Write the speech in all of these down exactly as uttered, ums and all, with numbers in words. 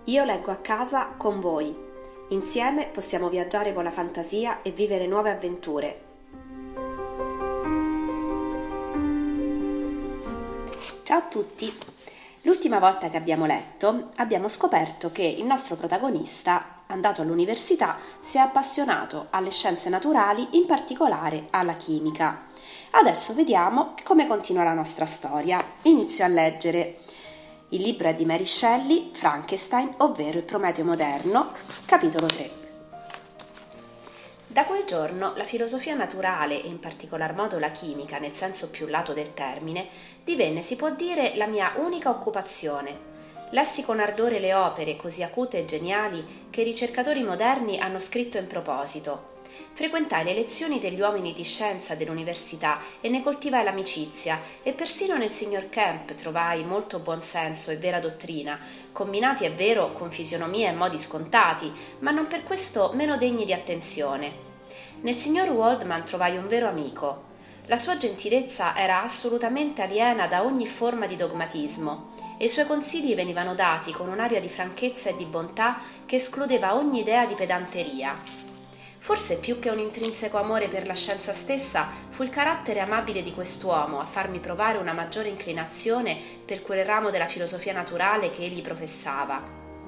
Io leggo a casa con voi. Insieme possiamo viaggiare con la fantasia e vivere nuove avventure. Ciao a tutti! L'ultima volta che abbiamo letto abbiamo scoperto che il nostro protagonista, andato all'università, si è appassionato alle scienze naturali, in particolare alla chimica. Adesso vediamo come continua la nostra storia. Inizio a leggere. Il libro è di Mary Shelley, Frankenstein, ovvero il Prometeo moderno, capitolo tre. Da quel giorno la filosofia naturale, e in particolar modo la chimica, nel senso più lato del termine, divenne, si può dire, la mia unica occupazione. Lessi con ardore le opere così acute e geniali che i ricercatori moderni hanno scritto in proposito. Frequentai le lezioni degli uomini di scienza dell'università e ne coltivai l'amicizia, e persino nel signor Kemp trovai molto buon senso e vera dottrina, combinati è vero con fisionomie e modi scontati, ma non per questo meno degni di attenzione. Nel signor Waldman trovai un vero amico. La sua gentilezza era assolutamente aliena da ogni forma di dogmatismo, e i suoi consigli venivano dati con un'aria di franchezza e di bontà che escludeva ogni idea di pedanteria. Forse più che un intrinseco amore per la scienza stessa, fu il carattere amabile di quest'uomo a farmi provare una maggiore inclinazione per quel ramo della filosofia naturale che egli professava.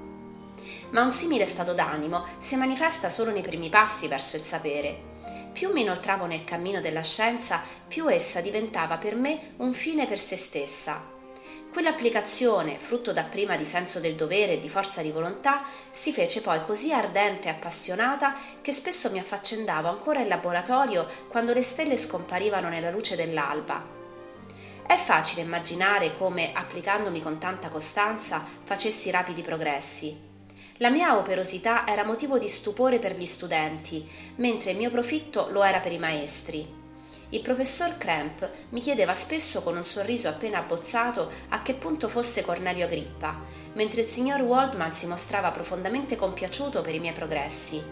Ma un simile stato d'animo si manifesta solo nei primi passi verso il sapere. Più mi inoltravo nel cammino della scienza, più essa diventava per me un fine per se stessa. Quell'applicazione, frutto dapprima di senso del dovere e di forza di volontà, si fece poi così ardente e appassionata che spesso mi affaccendavo ancora in laboratorio quando le stelle scomparivano nella luce dell'alba. È facile immaginare come, applicandomi con tanta costanza, facessi rapidi progressi. La mia operosità era motivo di stupore per gli studenti, mentre il mio profitto lo era per i maestri. Il professor Kremp mi chiedeva spesso con un sorriso appena abbozzato a che punto fosse Cornelio Agrippa, mentre il signor Waldman si mostrava profondamente compiaciuto per i miei progressi.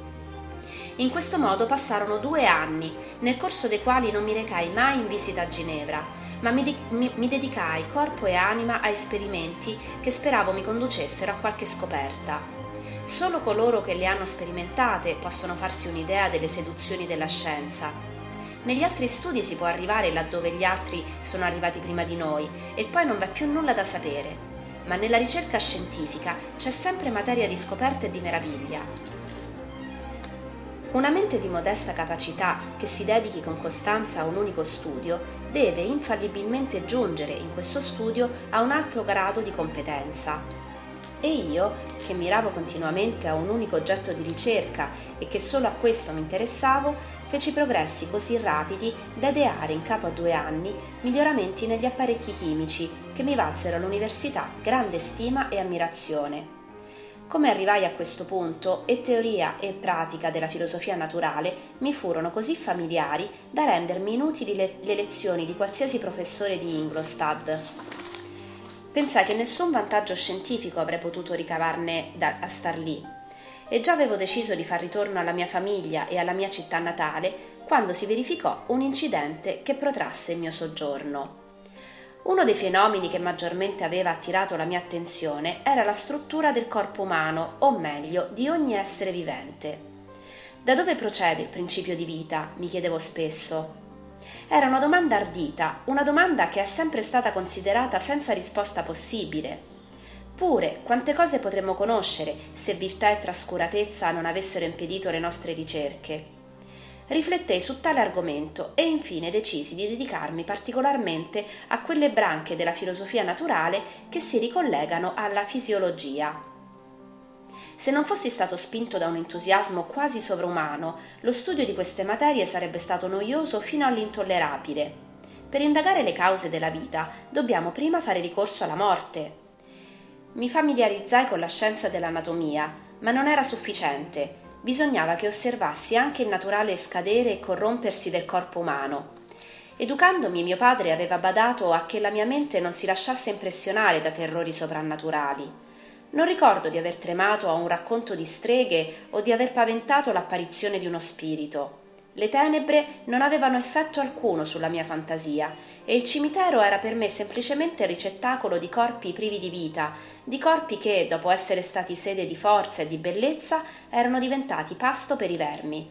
In questo modo passarono due anni, nel corso dei quali non mi recai mai in visita a Ginevra, ma mi, di- mi, mi dedicai corpo e anima a esperimenti che speravo mi conducessero a qualche scoperta. Solo coloro che le hanno sperimentate possono farsi un'idea delle seduzioni della scienza. Negli altri studi si può arrivare laddove gli altri sono arrivati prima di noi e poi non v'è più nulla da sapere, ma nella ricerca scientifica c'è sempre materia di scoperta e di meraviglia. Una mente di modesta capacità che si dedichi con costanza a un unico studio deve infallibilmente giungere in questo studio a un alto grado di competenza. E io, che miravo continuamente a un unico oggetto di ricerca e che solo a questo mi interessavo, feci progressi così rapidi da ideare in capo a due anni miglioramenti negli apparecchi chimici che mi valsero all'università grande stima e ammirazione. Come arrivai a questo punto, e teoria e pratica della filosofia naturale mi furono così familiari da rendermi inutili le, le lezioni di qualsiasi professore di Ingolstadt. Pensai che nessun vantaggio scientifico avrei potuto ricavarne da, a star lì, e già avevo deciso di far ritorno alla mia famiglia e alla mia città natale quando si verificò un incidente che protrasse il mio soggiorno. Uno dei fenomeni che maggiormente aveva attirato la mia attenzione era la struttura del corpo umano, o meglio, di ogni essere vivente. Da dove procede il principio di vita? Mi chiedevo spesso. Era una domanda ardita, una domanda che è sempre stata considerata senza risposta possibile. Pure, quante cose potremmo conoscere se viltà e trascuratezza non avessero impedito le nostre ricerche? Riflettei su tale argomento e infine decisi di dedicarmi particolarmente a quelle branche della filosofia naturale che si ricollegano alla fisiologia. Se non fossi stato spinto da un entusiasmo quasi sovrumano, lo studio di queste materie sarebbe stato noioso fino all'intollerabile. Per indagare le cause della vita dobbiamo prima fare ricorso alla morte. Mi familiarizzai con la scienza dell'anatomia, ma non era sufficiente. Bisognava che osservassi anche il naturale scadere e corrompersi del corpo umano. Educandomi, mio padre aveva badato a che la mia mente non si lasciasse impressionare da terrori soprannaturali. Non ricordo di aver tremato a un racconto di streghe o di aver paventato l'apparizione di uno spirito. Le tenebre non avevano effetto alcuno sulla mia fantasia e il cimitero era per me semplicemente il ricettacolo di corpi privi di vita, di corpi che, dopo essere stati sede di forza e di bellezza, erano diventati pasto per i vermi.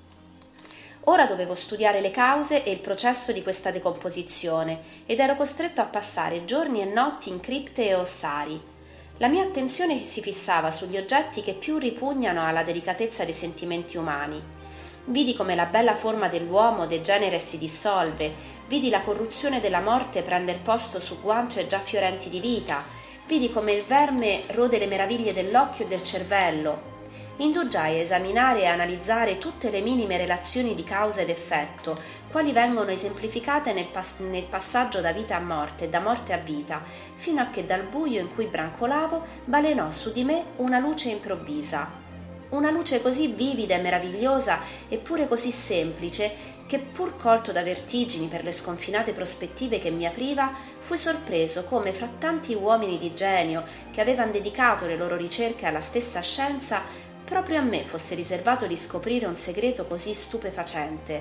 Ora dovevo studiare le cause e il processo di questa decomposizione ed ero costretto a passare giorni e notti in cripte e ossari. La mia attenzione si fissava sugli oggetti che più ripugnano alla delicatezza dei sentimenti umani. Vidi come la bella forma dell'uomo degenera e si dissolve, vidi la corruzione della morte prender posto su guance già fiorenti di vita, vidi come il verme rode le meraviglie dell'occhio e del cervello. Indugiai a esaminare e analizzare tutte le minime relazioni di causa ed effetto, quali vengono esemplificate nel, pas- nel passaggio da vita a morte e da morte a vita, fino a che dal buio in cui brancolavo balenò su di me una luce improvvisa. Una luce così vivida e meravigliosa, eppure così semplice, che pur colto da vertigini per le sconfinate prospettive che mi apriva, fui sorpreso come fra tanti uomini di genio che avevano dedicato le loro ricerche alla stessa scienza, proprio a me fosse riservato di scoprire un segreto così stupefacente.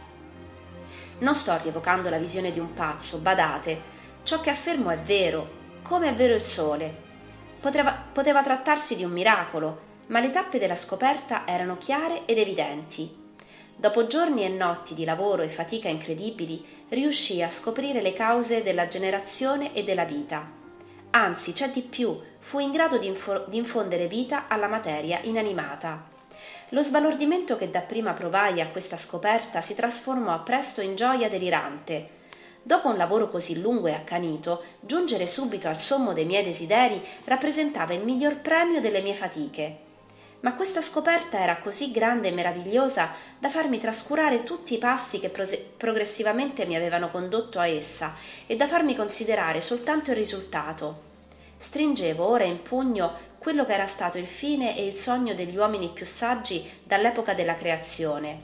Non sto rievocando la visione di un pazzo, badate, ciò che affermo è vero, come è vero il sole. Poteva, poteva trattarsi di un miracolo, ma le tappe della scoperta erano chiare ed evidenti. Dopo giorni e notti di lavoro e fatica incredibili, riuscii a scoprire le cause della generazione e della vita. Anzi, c'è di più, fui in grado di, info- di infondere vita alla materia inanimata. Lo sbalordimento che dapprima provai a questa scoperta si trasformò presto in gioia delirante. Dopo un lavoro così lungo e accanito, giungere subito al sommo dei miei desideri rappresentava il miglior premio delle mie fatiche. Ma questa scoperta era così grande e meravigliosa da farmi trascurare tutti i passi che prose- progressivamente mi avevano condotto a essa e da farmi considerare soltanto il risultato. Stringevo ora in pugno quello che era stato il fine e il sogno degli uomini più saggi dall'epoca della creazione.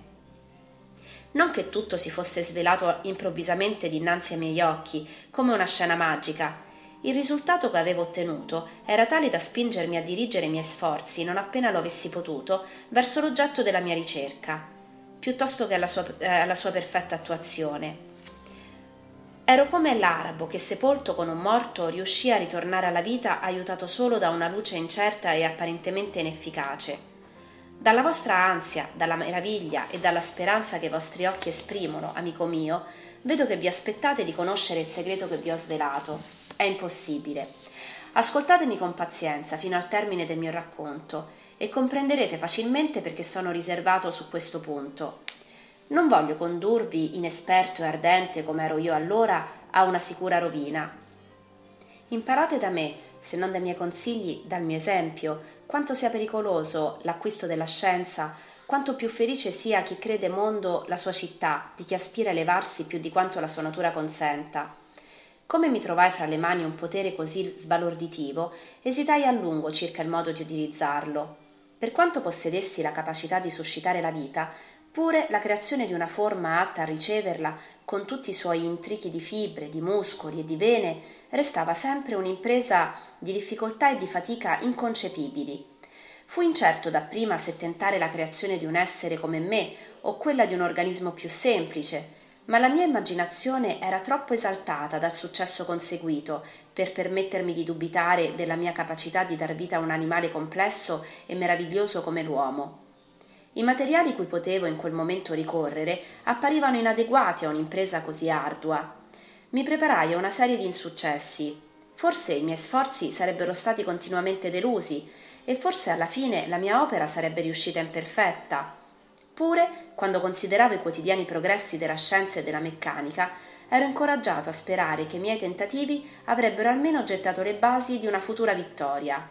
Non che tutto si fosse svelato improvvisamente dinanzi ai miei occhi, come una scena magica. Il risultato che avevo ottenuto era tale da spingermi a dirigere i miei sforzi, non appena lo avessi potuto, verso l'oggetto della mia ricerca, piuttosto che alla sua, eh, alla sua perfetta attuazione. Ero come l'arabo che, sepolto con un morto, riuscì a ritornare alla vita aiutato solo da una luce incerta e apparentemente inefficace. Dalla vostra ansia, dalla meraviglia e dalla speranza che i vostri occhi esprimono, amico mio, vedo che vi aspettate di conoscere il segreto che vi ho svelato. È impossibile. Ascoltatemi con pazienza fino al termine del mio racconto e comprenderete facilmente perché sono riservato su questo punto. Non voglio condurvi, inesperto e ardente come ero io allora, a una sicura rovina. Imparate da me, se non dai miei consigli, dal mio esempio, quanto sia pericoloso l'acquisto della scienza, quanto più felice sia chi crede mondo la sua città, di chi aspira a elevarsi più di quanto la sua natura consenta. Come mi trovai fra le mani un potere così sbalorditivo, esitai a lungo circa il modo di utilizzarlo. Per quanto possedessi la capacità di suscitare la vita, pure la creazione di una forma atta a riceverla, con tutti i suoi intrichi di fibre, di muscoli e di vene, restava sempre un'impresa di difficoltà e di fatica inconcepibili. Fui incerto dapprima se tentare la creazione di un essere come me o quella di un organismo più semplice, ma la mia immaginazione era troppo esaltata dal successo conseguito per permettermi di dubitare della mia capacità di dar vita a un animale complesso e meraviglioso come l'uomo. I materiali cui potevo in quel momento ricorrere apparivano inadeguati a un'impresa così ardua. Mi preparai a una serie di insuccessi. Forse i miei sforzi sarebbero stati continuamente delusi e forse alla fine la mia opera sarebbe riuscita imperfetta. Pure, quando consideravo i quotidiani progressi della scienza e della meccanica, ero incoraggiato a sperare che i miei tentativi avrebbero almeno gettato le basi di una futura vittoria.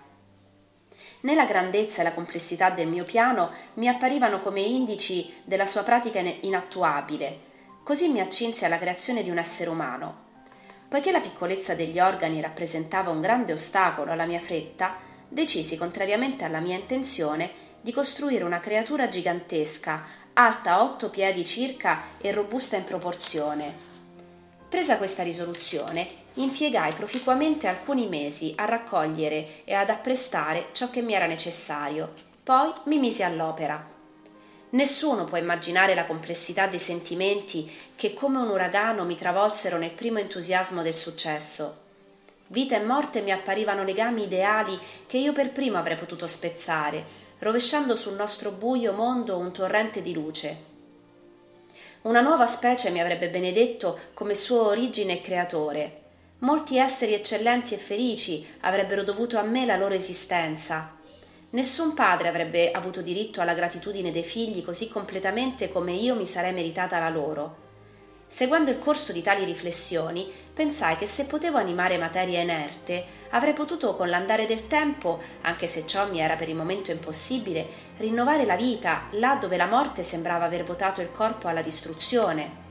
Né la grandezza e la complessità del mio piano mi apparivano come indici della sua pratica inattuabile. Così mi accinsi alla creazione di un essere umano. Poiché la piccolezza degli organi rappresentava un grande ostacolo alla mia fretta, decisi, contrariamente alla mia intenzione, di costruire una creatura gigantesca, alta otto piedi circa e robusta in proporzione. Presa questa risoluzione, impiegai proficuamente alcuni mesi a raccogliere e ad apprestare ciò che mi era necessario. Poi mi misi all'opera. Nessuno può immaginare la complessità dei sentimenti che come un uragano mi travolsero nel primo entusiasmo del successo. Vita e morte mi apparivano legami ideali che io per primo avrei potuto spezzare, rovesciando sul nostro buio mondo un torrente di luce. Una nuova specie mi avrebbe benedetto come sua origine e creatore. Molti esseri eccellenti e felici avrebbero dovuto a me la loro esistenza. Nessun padre avrebbe avuto diritto alla gratitudine dei figli così completamente come io mi sarei meritata la loro. Seguendo il corso di tali riflessioni, pensai che se potevo animare materia inerte, avrei potuto con l'andare del tempo, anche se ciò mi era per il momento impossibile, rinnovare la vita là dove la morte sembrava aver votato il corpo alla distruzione.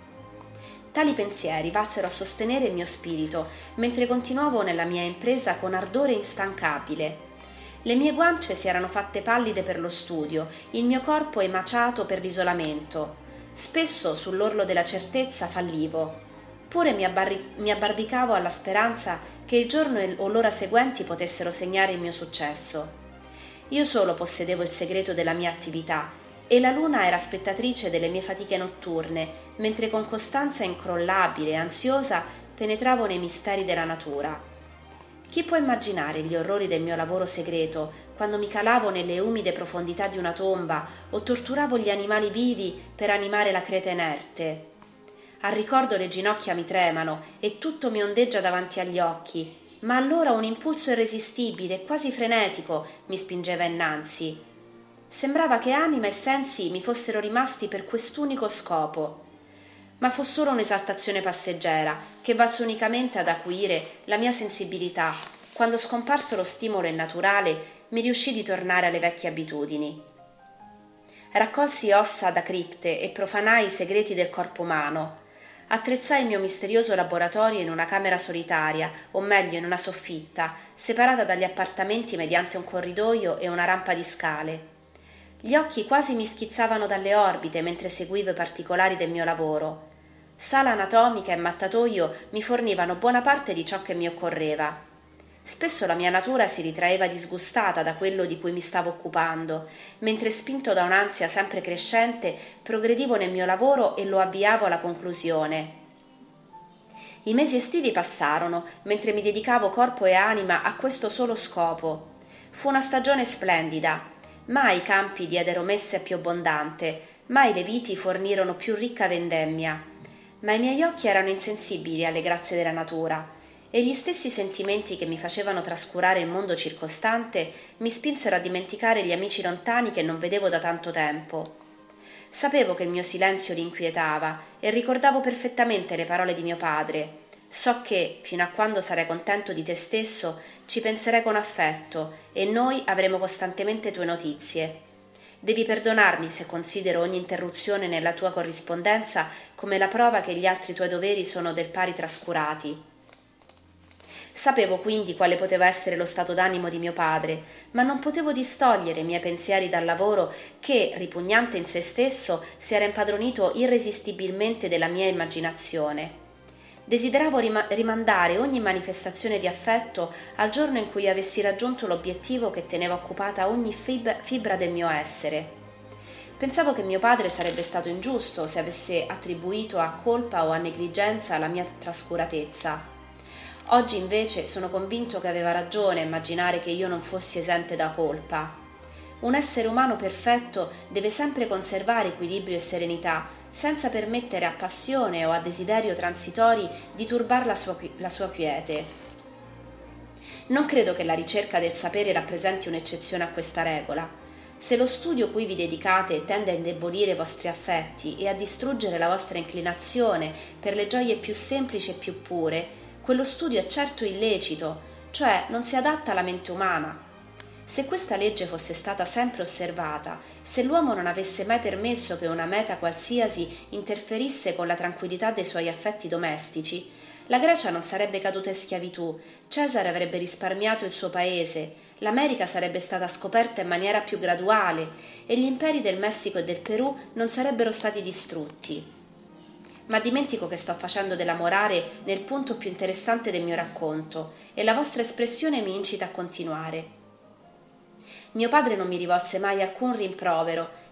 Tali pensieri valsero a sostenere il mio spirito, mentre continuavo nella mia impresa con ardore instancabile. Le mie guance si erano fatte pallide per lo studio, il mio corpo emaciato per l'isolamento. Spesso sull'orlo della certezza fallivo. Pure mi, abbarri- mi abbarbicavo alla speranza che il giorno o l'ora seguenti potessero segnare il mio successo. Io solo possedevo il segreto della mia attività e la luna era spettatrice delle mie fatiche notturne, mentre con costanza incrollabile e ansiosa penetravo nei misteri della natura. Chi può immaginare gli orrori del mio lavoro segreto, quando mi calavo nelle umide profondità di una tomba o torturavo gli animali vivi per animare la creta inerte? Al ricordo le ginocchia mi tremano e tutto mi ondeggia davanti agli occhi, ma allora un impulso irresistibile, quasi frenetico, mi spingeva innanzi. Sembrava che anima e sensi mi fossero rimasti per quest'unico scopo. Ma fu solo un'esaltazione passeggera che valse unicamente ad acuire la mia sensibilità. Quando scomparso lo stimolo innaturale, mi riuscì di tornare alle vecchie abitudini. Raccolsi ossa da cripte e profanai i segreti del corpo umano. Attrezzai il mio misterioso laboratorio in una camera solitaria, o meglio in una soffitta, separata dagli appartamenti mediante un corridoio e una rampa di scale. Gli occhi quasi mi schizzavano dalle orbite mentre seguivo i particolari del mio lavoro. Sala anatomica e mattatoio mi fornivano buona parte di ciò che mi occorreva. Spesso la mia natura si ritraeva disgustata da quello di cui mi stavo occupando, mentre spinto da un'ansia sempre crescente progredivo nel mio lavoro e lo avviavo alla conclusione. I mesi estivi passarono, mentre mi dedicavo corpo e anima a questo solo scopo. Fu una stagione splendida. Mai i campi diedero messe più abbondante, mai le viti fornirono più ricca vendemmia. Ma i miei occhi erano insensibili alle grazie della natura, e gli stessi sentimenti che mi facevano trascurare il mondo circostante mi spinsero a dimenticare gli amici lontani che non vedevo da tanto tempo. Sapevo che il mio silenzio li inquietava e ricordavo perfettamente le parole di mio padre. So che, fino a quando sarai contento di te stesso, ci penserai con affetto e noi avremo costantemente tue notizie. Devi perdonarmi se considero ogni interruzione nella tua corrispondenza come la prova che gli altri tuoi doveri sono del pari trascurati. Sapevo quindi quale poteva essere lo stato d'animo di mio padre, ma non potevo distogliere i miei pensieri dal lavoro che, ripugnante in se stesso, si era impadronito irresistibilmente della mia immaginazione. Desideravo rim- rimandare ogni manifestazione di affetto al giorno in cui avessi raggiunto l'obiettivo che teneva occupata ogni fib- fibra del mio essere. Pensavo che mio padre sarebbe stato ingiusto se avesse attribuito a colpa o a negligenza la mia trascuratezza. Oggi invece sono convinto che aveva ragione a immaginare che io non fossi esente da colpa. Un essere umano perfetto deve sempre conservare equilibrio e serenità, senza permettere a passione o a desiderio transitori di turbar la sua, la sua quiete. Non credo che la ricerca del sapere rappresenti un'eccezione a questa regola. Se lo studio cui vi dedicate tende a indebolire i vostri affetti e a distruggere la vostra inclinazione per le gioie più semplici e più pure, quello studio è certo illecito, cioè non si adatta alla mente umana. Se questa legge fosse stata sempre osservata, se l'uomo non avesse mai permesso che una meta qualsiasi interferisse con la tranquillità dei suoi affetti domestici, la Grecia non sarebbe caduta in schiavitù, Cesare avrebbe risparmiato il suo paese, l'America sarebbe stata scoperta in maniera più graduale e gli imperi del Messico e del Perù non sarebbero stati distrutti. Ma dimentico che sto facendo della morale nel punto più interessante del mio racconto e la vostra espressione mi incita a continuare. Mio padre non mi rivolse mai alcun rimprovero,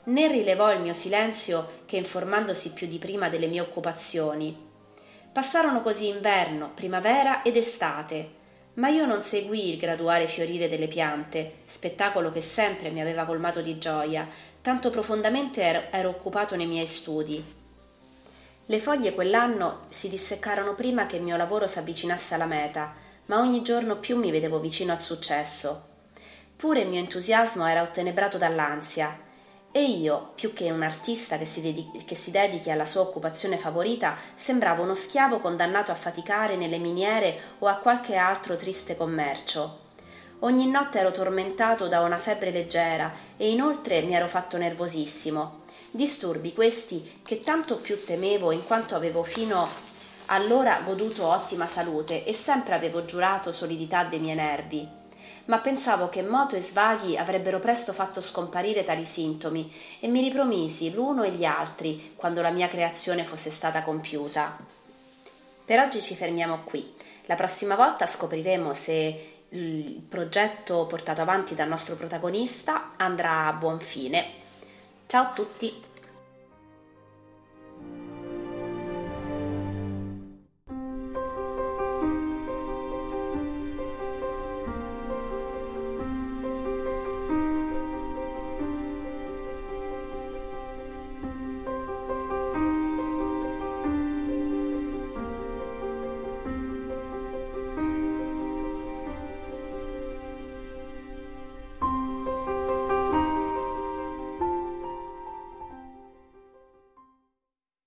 né rilevò il mio silenzio che informandosi più di prima delle mie occupazioni. Passarono così inverno, primavera ed estate, ma io non seguii il graduale fiorire delle piante, spettacolo che sempre mi aveva colmato di gioia, tanto profondamente ero, ero occupato nei miei studi. Le foglie quell'anno si disseccarono prima che il mio lavoro s'avvicinasse alla meta, ma ogni giorno più mi vedevo vicino al successo. Pure il mio entusiasmo era ottenebrato dall'ansia, e io, più che un artista che si, dedichi, che si dedichi alla sua occupazione favorita, sembravo uno schiavo condannato a faticare nelle miniere o a qualche altro triste commercio. Ogni notte ero tormentato da una febbre leggera e inoltre mi ero fatto nervosissimo. Disturbi questi che tanto più temevo in quanto avevo fino allora goduto ottima salute e sempre avevo giurato solidità dei miei nervi. Ma pensavo che moto e svaghi avrebbero presto fatto scomparire tali sintomi e mi ripromisi l'uno e gli altri quando la mia creazione fosse stata compiuta. Per oggi ci fermiamo qui. La prossima volta scopriremo se il progetto portato avanti dal nostro protagonista andrà a buon fine. Ciao a tutti!